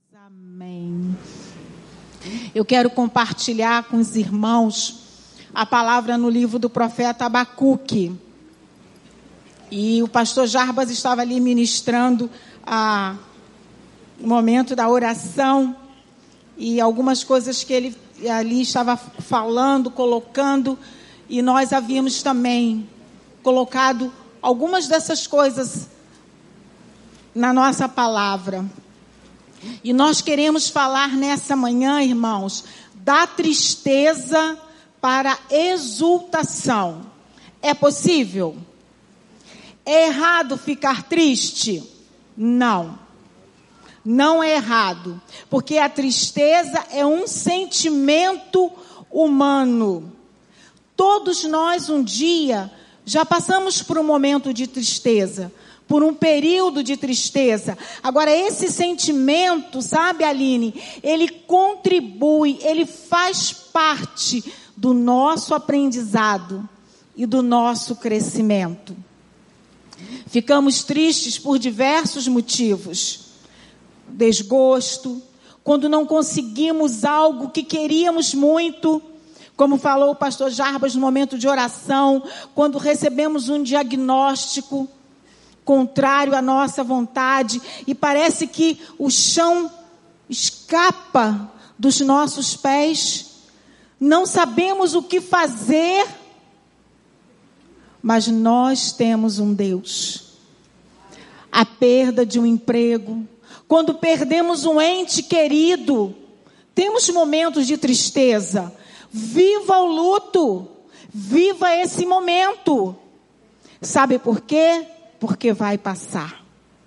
Amém. Eu quero compartilhar com os irmãos a palavra no livro do profeta Abacuque. E o pastor Jarbas estava ali ministrando o momento da oração e algumas coisas que ele ali estava falando, colocando, e nós havíamos também colocado algumas dessas coisas na nossa palavra. E nós queremos falar nessa manhã, irmãos, da tristeza para a exultação. É possível? É errado ficar triste? Não. Não é errado, porque a tristeza é um sentimento humano. Todos nós um dia já passamos por um momento de tristeza, por um período de tristeza. Agora, esse sentimento, sabe, Aline, ele contribui, ele faz parte do nosso aprendizado e do nosso crescimento. Ficamos tristes por diversos motivos. Desgosto, quando não conseguimos algo que queríamos muito, como falou o pastor Jarbas no momento de oração, quando recebemos um diagnóstico contrário à nossa vontade e parece que o chão escapa dos nossos pés, não sabemos o que fazer, mas nós temos um Deus. A perda de um emprego, quando perdemos um ente querido, temos momentos de tristeza. Viva o luto, viva esse momento. Sabe por quê? Porque vai passar.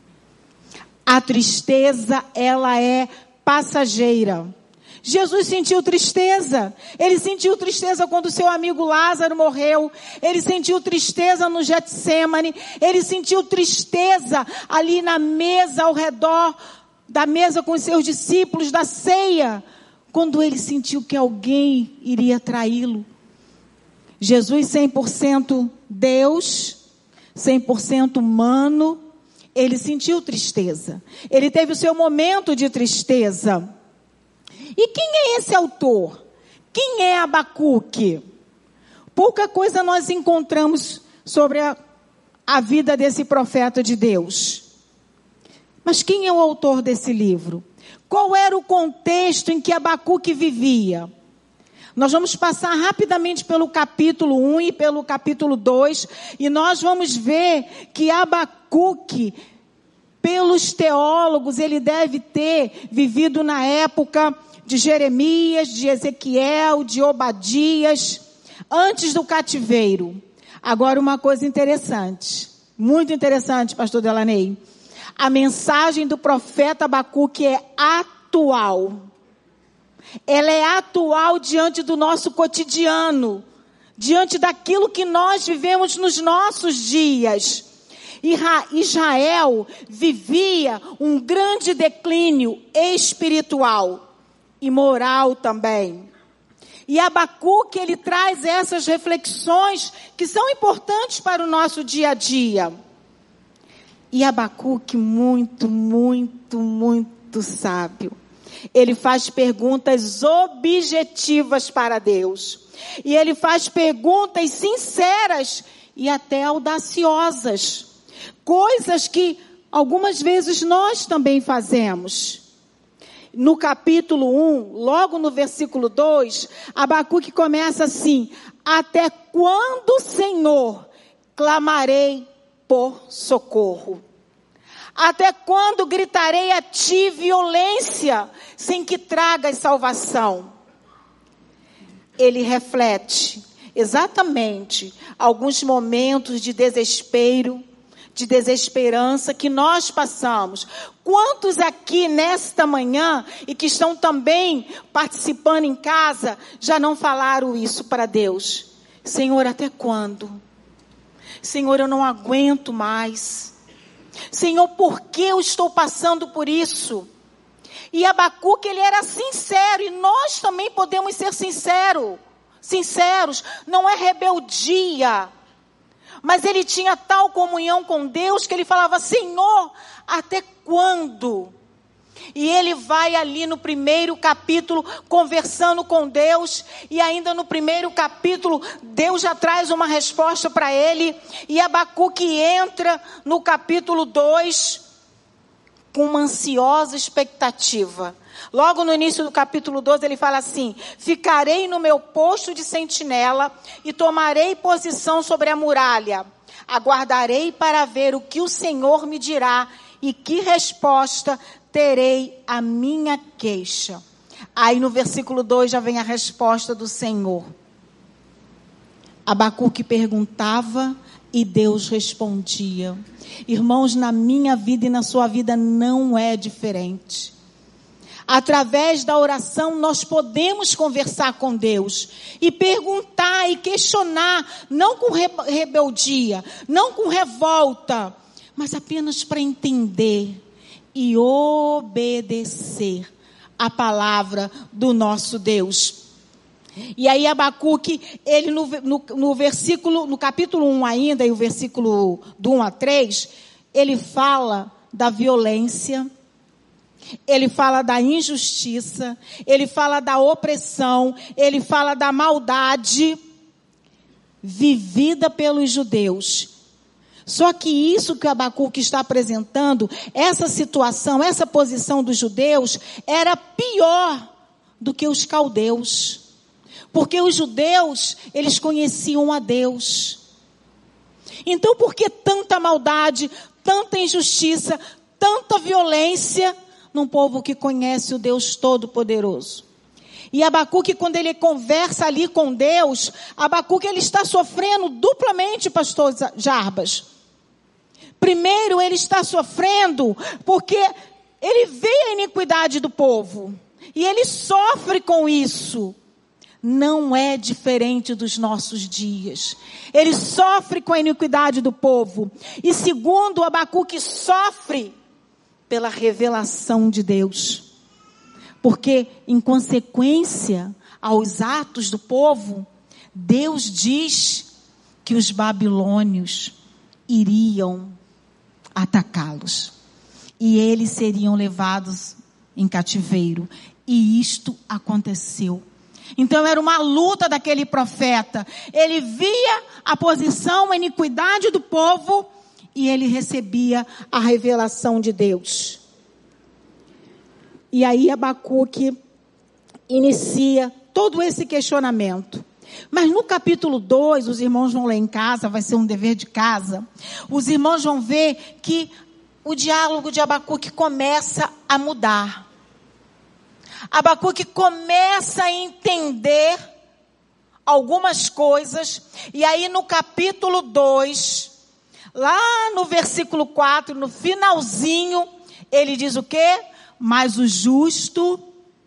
A tristeza, ela é passageira. Jesus sentiu tristeza. Ele sentiu tristeza quando seu amigo Lázaro morreu. Ele sentiu tristeza no Getsêmani. Ele sentiu tristeza ali na mesa, ao redor da mesa com os seus discípulos, da ceia, quando ele sentiu que alguém iria traí-lo. Jesus 100% Deus, 100% humano, ele sentiu tristeza. Ele teve o seu momento de tristeza. E quem é esse autor? Quem é Abacuque? Pouca coisa nós encontramos sobre a vida desse profeta de Deus. Mas quem é o autor desse livro? Qual era o contexto em que Abacuque vivia? Nós vamos passar rapidamente pelo capítulo 1 e pelo capítulo 2, e nós vamos ver que Abacuque, pelos teólogos, ele deve ter vivido na época de Jeremias, de Ezequiel, de Obadias, antes do cativeiro. Agora, uma coisa interessante, muito interessante, pastor Delaney. A mensagem do profeta Abacuque é atual. Ela é atual diante do nosso cotidiano, diante daquilo que nós vivemos nos nossos dias. Israel vivia um grande declínio espiritual e moral também. E Abacuque, ele traz essas reflexões que são importantes para o nosso dia a dia. E Abacuque muito sábio. Ele faz perguntas objetivas para Deus. E ele faz perguntas sinceras e até audaciosas. Coisas que algumas vezes nós também fazemos. No capítulo 1, logo no versículo 2, Abacuque começa assim: até quando, Senhor, clamarei por socorro? Até quando gritarei a ti violência, sem que tragas salvação? Ele reflete exatamente alguns momentos de desespero, de desesperança que nós passamos. Quantos aqui nesta manhã, e que estão também participando em casa, já não falaram isso para Deus? Senhor, até quando? Senhor, eu não aguento mais. Senhor, por que eu estou passando por isso? E Abacuque, ele era sincero, e nós também podemos ser sinceros, não é rebeldia, mas ele tinha tal comunhão com Deus que ele falava: Senhor, até quando? E ele vai ali no primeiro capítulo conversando com Deus. E ainda no primeiro capítulo, Deus já traz uma resposta para ele. E Abacuque entra no capítulo 2 com uma ansiosa expectativa. Logo no início do capítulo 12, ele fala assim: ficarei no meu posto de sentinela e tomarei posição sobre a muralha. Aguardarei para ver o que o Senhor me dirá e que resposta terei à minha queixa. Aí no versículo 2 já vem a resposta do Senhor. Abacuque perguntava e Deus respondia. Irmãos, na minha vida e na sua vida não é diferente. Através da oração nós podemos conversar com Deus e perguntar e questionar, não com rebeldia, não com revolta, mas apenas para entender e obedecer a palavra do nosso Deus. E aí Abacuque, ele no capítulo 1 ainda, e o versículo do 1 a 3, ele fala da violência, ele fala da injustiça, ele fala da opressão, ele fala da maldade vivida pelos judeus. Só que isso que Abacuque está apresentando, essa situação, essa posição dos judeus, era pior do que os caldeus. Porque os judeus, eles conheciam a Deus. Então, por que tanta maldade, tanta injustiça, tanta violência num povo que conhece o Deus Todo-Poderoso? E Abacuque, quando ele conversa ali com Deus, Abacuque, ele está sofrendo duplamente, pastor Jarbas. Primeiro, ele está sofrendo porque ele vê a iniquidade do povo. E ele sofre com isso. Não é diferente dos nossos dias. Ele sofre com a iniquidade do povo. E segundo, Abacuque sofre pela revelação de Deus. Porque, em consequência aos atos do povo, Deus diz que os babilônios iriam atacá-los. E eles seriam levados em cativeiro. E isto aconteceu. Então era uma luta daquele profeta. Ele via a posição, a iniquidade do povo e ele recebia a revelação de Deus. E aí Abacuque inicia todo esse questionamento. Mas no capítulo 2, os irmãos vão ler em casa, vai ser um dever de casa. Os irmãos vão ver que o diálogo de Abacuque começa a mudar. Abacuque começa a entender algumas coisas. E aí no capítulo 2, lá no versículo 4, no finalzinho, ele diz o quê? Mas o justo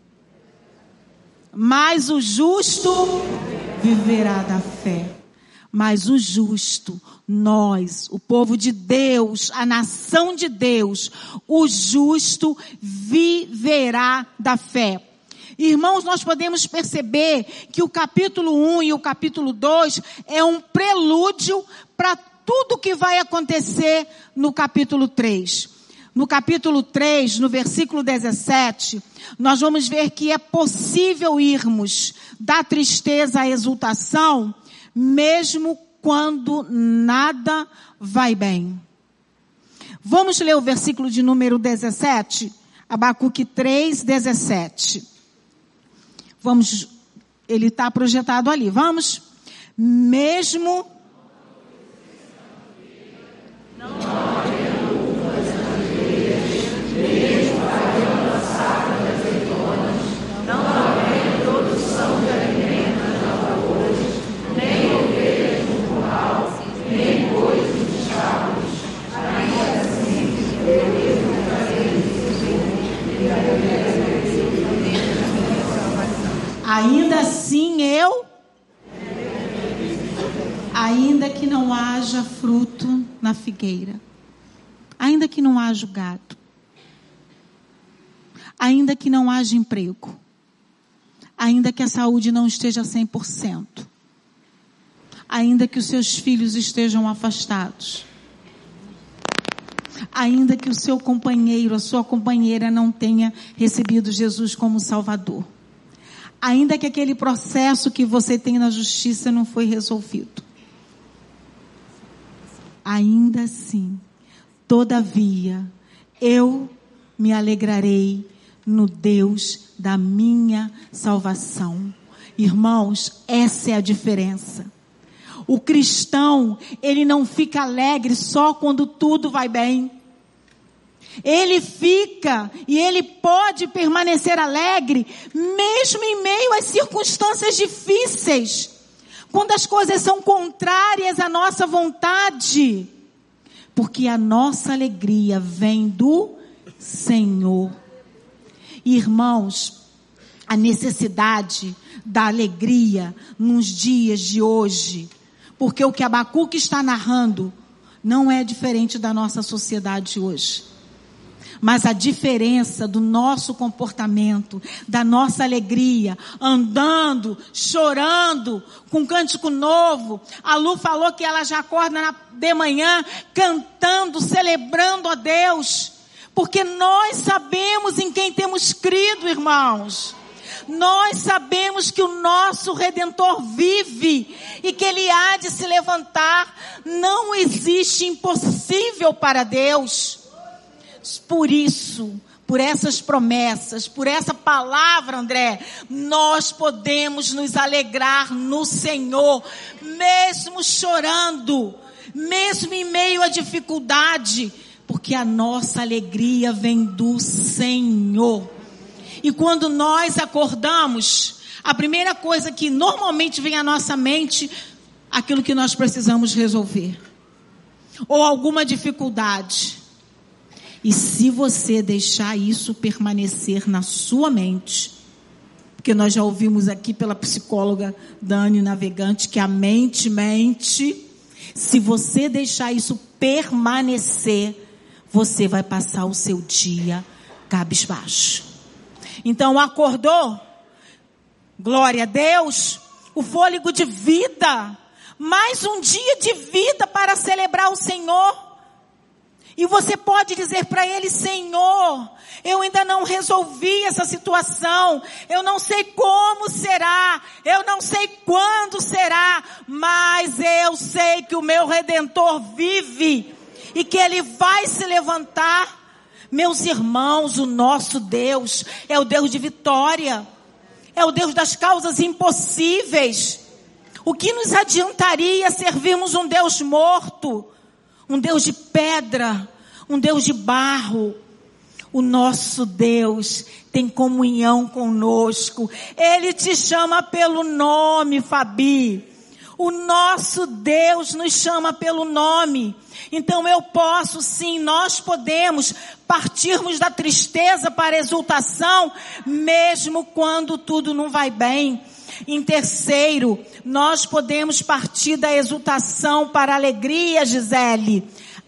viverá da fé. Mas o justo, nós, o povo de Deus, a nação de Deus, o justo viverá da fé. Irmãos, nós podemos perceber que o capítulo 1 e o capítulo 2 é um prelúdio para tudo que vai acontecer no capítulo 3. No capítulo 3, no versículo 17, nós vamos ver que é possível irmos da tristeza à exultação, mesmo quando nada vai bem. Vamos ler o versículo de número 17? Abacuque 3, 17. Vamos, ele está projetado ali. Vamos? Mesmo... Ainda assim ainda que não haja fruto na figueira, ainda que não haja gado, ainda que não haja emprego, ainda que a saúde não esteja 100%, ainda que os seus filhos estejam afastados, ainda que o seu companheiro, a sua companheira não tenha recebido Jesus como Salvador. Ainda que aquele processo que você tem na justiça não foi resolvido. Ainda assim, todavia, eu me alegrarei no Deus da minha salvação. Irmãos, essa é a diferença. O cristão, ele não fica alegre só quando tudo vai bem. Ele fica e ele pode permanecer alegre mesmo em meio às circunstâncias difíceis. Quando as coisas são contrárias à nossa vontade. Porque a nossa alegria vem do Senhor. Irmãos, a necessidade da alegria nos dias de hoje. Porque o que Abacuque está narrando não é diferente da nossa sociedade hoje. Mas a diferença do nosso comportamento, da nossa alegria, andando, chorando, com cântico novo. A Lu falou que ela já acorda de manhã cantando, celebrando a Deus. Porque nós sabemos em quem temos crido, irmãos. Nós sabemos que o nosso Redentor vive e que Ele há de se levantar. Não existe impossível para Deus. Por isso, por essas promessas, por essa palavra, André, nós podemos nos alegrar no Senhor, mesmo chorando, mesmo em meio à dificuldade, porque a nossa alegria vem do Senhor. E quando nós acordamos, a primeira coisa que normalmente vem à nossa mente, aquilo que nós precisamos resolver, ou alguma dificuldade. E se você deixar isso permanecer na sua mente, porque nós já ouvimos aqui pela psicóloga Dani Navegante que a mente mente, se você deixar isso permanecer, você vai passar o seu dia cabisbaixo. Então acordou, glória a Deus, o fôlego de vida, mais um dia de vida para celebrar o Senhor. E você pode dizer para Ele: Senhor, eu ainda não resolvi essa situação, eu não sei como será, eu não sei quando será, mas eu sei que o meu Redentor vive e que Ele vai se levantar. Meus irmãos, o nosso Deus é o Deus de vitória, é o Deus das causas impossíveis. O que nos adiantaria servirmos um Deus morto? Um Deus de pedra, um Deus de barro. O nosso Deus tem comunhão conosco. Ele te chama pelo nome, Fabi. O nosso Deus nos chama pelo nome. Então eu posso sim, nós podemos partirmos da tristeza para a exultação, mesmo quando tudo não vai bem. Em terceiro, nós podemos partir da exultação para a alegria, Gisele.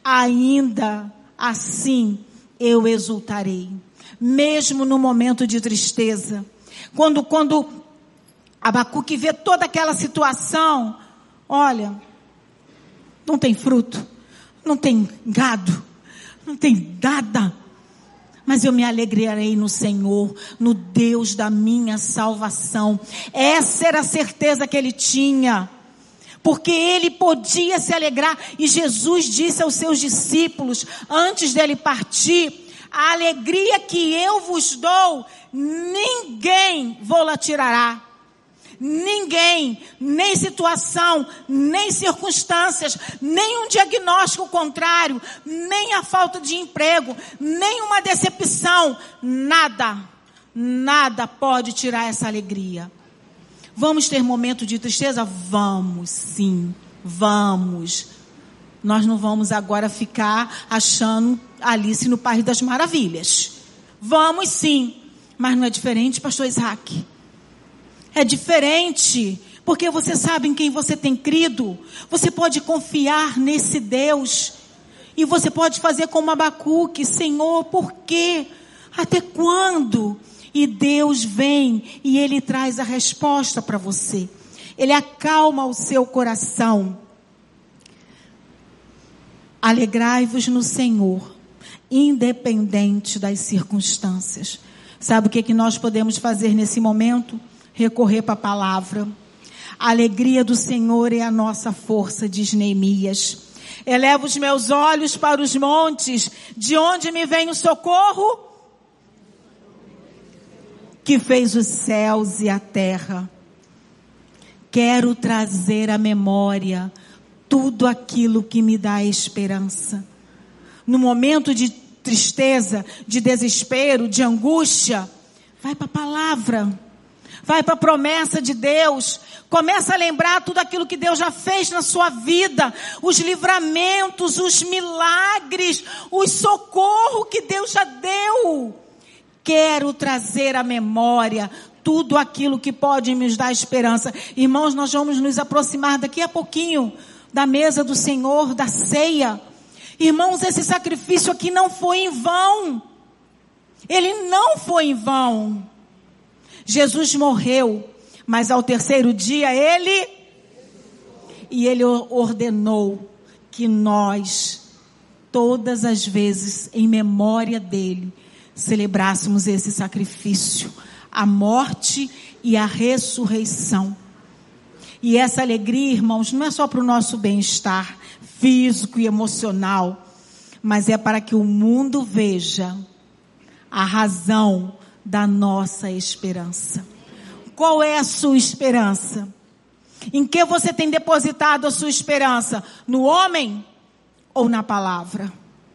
Ainda assim eu exultarei, mesmo no momento de tristeza. Quando Abacuque vê toda aquela situação, olha, não tem fruto, não tem gado, não tem nada. Mas eu me alegrarei no Senhor, no Deus da minha salvação. Essa era a certeza que ele tinha. Porque ele podia se alegrar. E Jesus disse aos seus discípulos, antes dele partir: a alegria que eu vos dou, ninguém vou-la tirará. Ninguém, nem situação, nem circunstâncias, nem um diagnóstico contrário, nem a falta de emprego, nem uma decepção, nada pode tirar essa alegria. Vamos ter momento de tristeza? Vamos, sim, vamos. Nós não vamos agora ficar achando Alice no País das Maravilhas. Vamos sim, mas não é diferente, pastor Isaac. É diferente, porque você sabe em quem você tem crido. Você pode confiar nesse Deus. E você pode fazer como Abacuque: Senhor, por quê? Até quando? E Deus vem e Ele traz a resposta para você. Ele acalma o seu coração. Alegrai-vos no Senhor. independente das circunstâncias. Sabe o que nós podemos fazer nesse momento? Recorrer para a palavra. A alegria do Senhor é a nossa força, diz Neemias. Elevo os meus olhos para os montes, de onde me vem o socorro? Que fez os céus e a terra. Quero trazer à memória tudo aquilo que me dá esperança. No momento de tristeza, de desespero, de angústia, vai para a palavra. Vai para a promessa de Deus. Começa a lembrar tudo aquilo que Deus já fez na sua vida. Os livramentos, os milagres, o socorro que Deus já deu. Quero trazer à memória tudo aquilo que pode nos dar esperança. Irmãos, nós vamos nos aproximar daqui a pouquinho da mesa do Senhor, da ceia. Irmãos, esse sacrifício aqui não foi em vão. Ele não foi em vão. Jesus morreu, mas ao terceiro dia ele ordenou que nós, todas as vezes, em memória dele, celebrássemos esse sacrifício, a morte e a ressurreição. E essa alegria, irmãos, não é só para o nosso bem-estar físico e emocional, mas é para que o mundo veja a razão da nossa esperança. Qual é a sua esperança? Em que você tem depositado a sua esperança? No homem ou na palavra?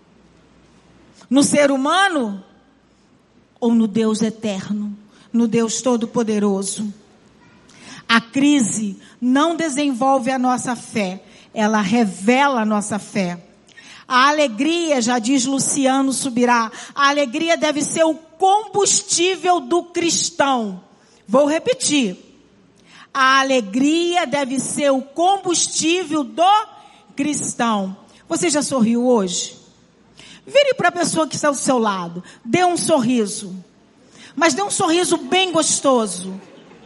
No ser humano ou no Deus eterno? No Deus Todo-Poderoso? A crise não desenvolve a nossa fé, ela revela a nossa fé. A alegria, já diz Luciano Subirá, a alegria deve ser o combustível do cristão. Vou repetir. A alegria deve ser o combustível do cristão. Você já sorriu hoje? Vire para a pessoa que está ao seu lado. Dê um sorriso. Mas dê um sorriso bem gostoso.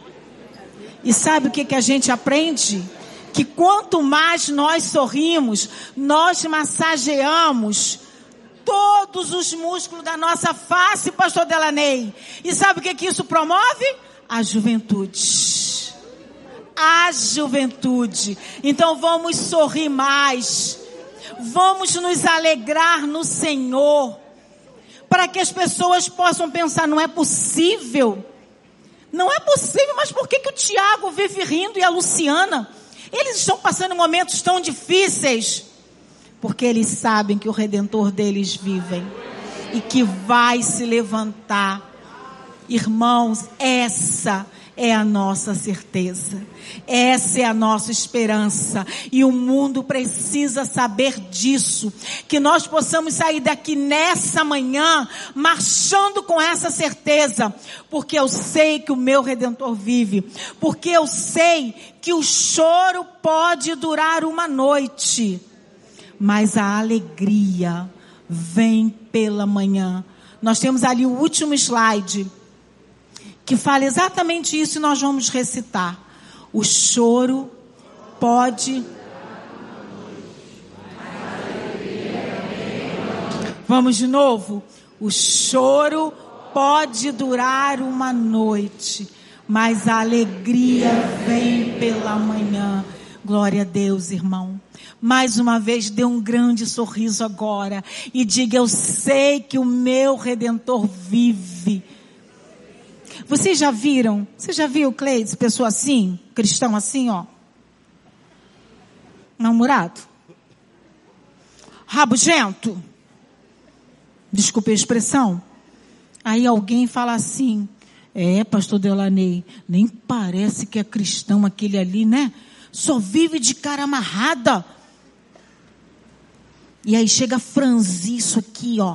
E sabe o que a gente aprende? Que quanto mais nós sorrimos, nós massageamos todos os músculos da nossa face, pastor Delaney. E sabe o que isso promove? A juventude. A juventude. Então vamos sorrir mais. Vamos nos alegrar no Senhor. Para que as pessoas possam pensar, não é possível. Não é possível, mas por que o Tiago vive rindo e a Luciana? Eles estão passando momentos tão difíceis. Porque eles sabem que o Redentor deles vive. E que vai se levantar. Irmãos, essa é a nossa certeza. Essa é a nossa esperança. E o mundo precisa saber disso. Que nós possamos sair daqui nessa manhã, marchando com essa certeza. Porque eu sei que o meu Redentor vive. Porque eu sei que o choro pode durar uma noite. Mas a alegria vem pela manhã. Nós temos ali o último slide, que fala exatamente isso e nós vamos recitar. O choro pode... Vamos de novo? O choro pode durar uma noite, mas a alegria vem pela manhã. Glória a Deus, irmão. Mais uma vez, dê um grande sorriso agora e diga, eu sei que o meu Redentor vive. Vocês já viram? Você já viu, Cleides, pessoa assim? Cristão assim, ó. Namorado. Rabugento. Desculpe a expressão. Aí alguém fala assim, pastor Delaney, nem parece que é cristão aquele ali, né? Só vive de cara amarrada. E aí chega a franzir isso aqui, ó.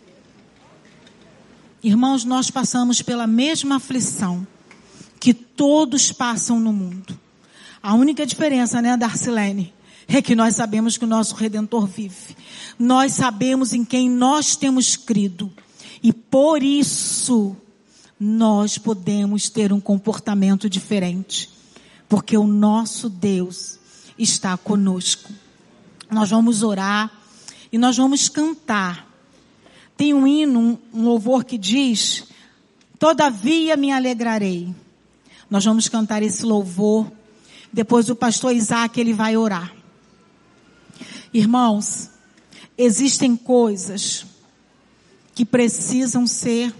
Irmãos, nós passamos pela mesma aflição que todos passam no mundo. A única diferença, né, Darcilene, é que nós sabemos que o nosso Redentor vive. Nós sabemos em quem nós temos crido. E por isso, nós podemos ter um comportamento diferente. Porque o nosso Deus está conosco. Nós vamos orar e nós vamos cantar. Tem um hino, um louvor que diz: todavia me alegrarei. Nós vamos cantar esse louvor. Depois o pastor Isaac, ele vai orar. Irmãos, existem coisas que precisam ser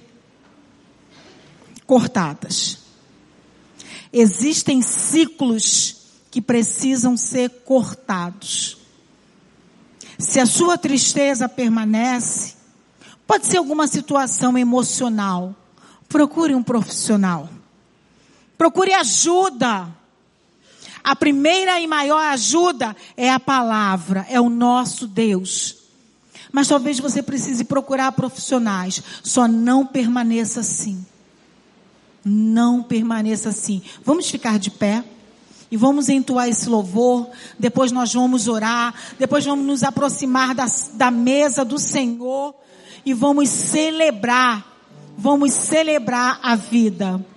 cortadas. Existem ciclos que precisam ser cortados. Se a sua tristeza permanece, pode ser alguma situação emocional. Procure um profissional. Procure ajuda. A primeira e maior ajuda é a palavra, é o nosso Deus. Mas talvez você precise procurar profissionais. Só não permaneça assim. Não permaneça assim. Vamos ficar de pé e vamos entoar esse louvor. Depois nós vamos orar. Depois vamos nos aproximar da mesa do Senhor e vamos celebrar a vida.